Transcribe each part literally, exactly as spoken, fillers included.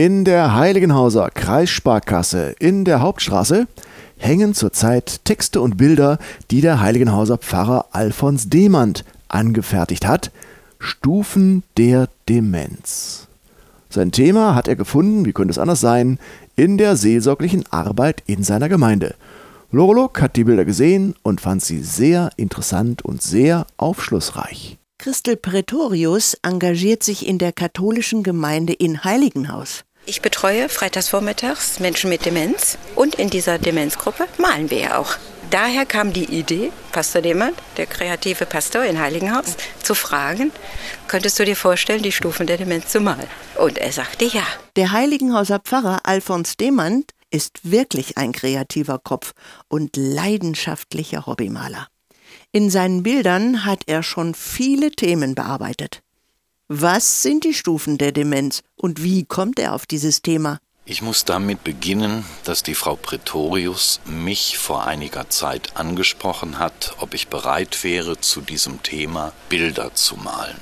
In der Heiligenhauser Kreissparkasse in der Hauptstraße hängen zurzeit Texte und Bilder, die der Heiligenhauser Pfarrer Alfons Demand angefertigt hat. Stufen der Demenz. Sein Thema hat er gefunden, wie könnte es anders sein, in der seelsorglichen Arbeit in seiner Gemeinde. Lorolog hat die Bilder gesehen und fand sie sehr interessant und sehr aufschlussreich. Christel Pretorius engagiert sich in der katholischen Gemeinde in Heiligenhaus. Ich betreue freitagsvormittags Menschen mit Demenz und in dieser Demenzgruppe malen wir ja auch. Daher kam die Idee, Pastor Demand, der kreative Pastor in Heiligenhaus, zu fragen, könntest du dir vorstellen, die Stufen der Demenz zu malen? Und er sagte ja. Der Heiligenhauser Pfarrer Alfons Demand ist wirklich ein kreativer Kopf und leidenschaftlicher Hobbymaler. In seinen Bildern hat er schon viele Themen bearbeitet. Was sind die Stufen der Demenz und wie kommt er auf dieses Thema? Ich muss damit beginnen, dass die Frau Pretorius mich vor einiger Zeit angesprochen hat, ob ich bereit wäre, zu diesem Thema Bilder zu malen.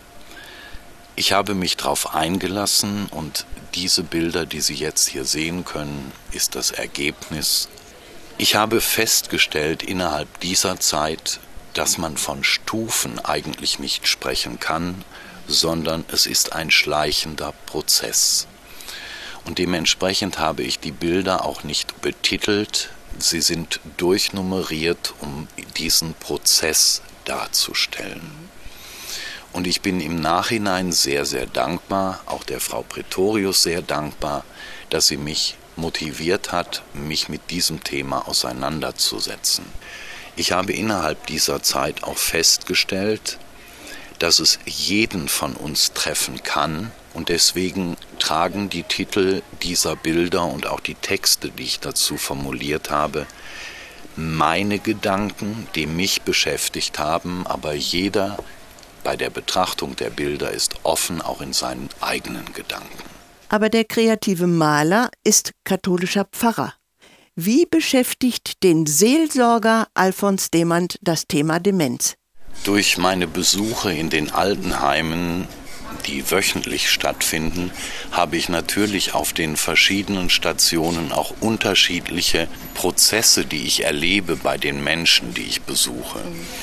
Ich habe mich darauf eingelassen und diese Bilder, die Sie jetzt hier sehen können, ist das Ergebnis. Ich habe festgestellt innerhalb dieser Zeit, dass man von Stufen eigentlich nicht sprechen kann, sondern es ist ein schleichender Prozess. Und dementsprechend habe ich die Bilder auch nicht betitelt, sie sind durchnummeriert, um diesen Prozess darzustellen. Und ich bin im Nachhinein sehr, sehr dankbar, auch der Frau Pretorius sehr dankbar, dass sie mich motiviert hat, mich mit diesem Thema auseinanderzusetzen. Ich habe innerhalb dieser Zeit auch festgestellt, dass es jeden von uns treffen kann und deswegen tragen die Titel dieser Bilder und auch die Texte, die ich dazu formuliert habe, meine Gedanken, die mich beschäftigt haben, aber jeder bei der Betrachtung der Bilder ist offen auch in seinen eigenen Gedanken. Aber der kreative Maler ist katholischer Pfarrer. Wie beschäftigt den Seelsorger Alfons Demand das Thema Demenz? Durch meine Besuche in den Altenheimen, die wöchentlich stattfinden, habe ich natürlich auf den verschiedenen Stationen auch unterschiedliche Prozesse, die ich erlebe bei den Menschen, die ich besuche.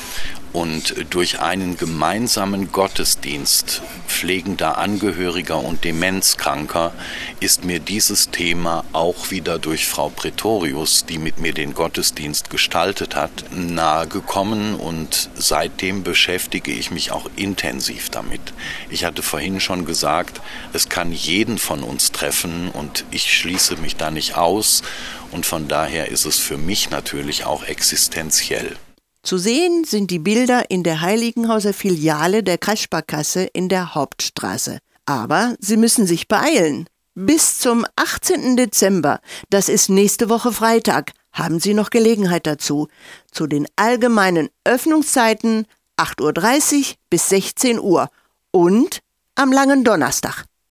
Und durch einen gemeinsamen Gottesdienst pflegender Angehöriger und Demenzkranker ist mir dieses Thema auch wieder durch Frau Pretorius, die mit mir den Gottesdienst gestaltet hat, nahegekommen und seitdem beschäftige ich mich auch intensiv damit. Ich hatte vorhin schon gesagt, es kann jeden von uns treffen und ich schließe mich da nicht aus und von daher ist es für mich natürlich auch existenziell. Zu sehen sind die Bilder in der Heiligenhauser Filiale der Kreissparkasse in der Hauptstraße. Aber Sie müssen sich beeilen. Bis zum achtzehnten Dezember, das ist nächste Woche Freitag, haben Sie noch Gelegenheit dazu. Zu den allgemeinen Öffnungszeiten acht Uhr dreißig bis sechzehn Uhr und am langen Donnerstag.